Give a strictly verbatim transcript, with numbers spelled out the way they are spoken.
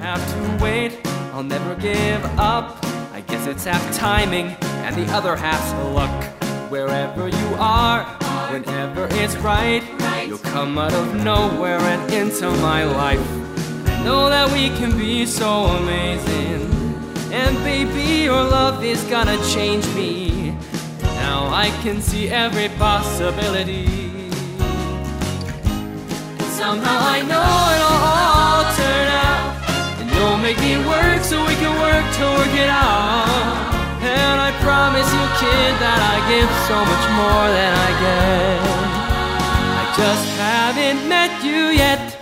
have to wait, I'll never give up. I guess it's half timing and the other half's luck. Wherever you are, whenever it's right, you'll come out of nowhere and into my life. I know that we can be so amazing, and baby, your love is gonna change me. Now I can see every possibility. Somehow I know it'll all turn out, and you'll make me work so we can work to work it out. And I promise you, kid, that I give so much more than I get. I just haven't met you yet.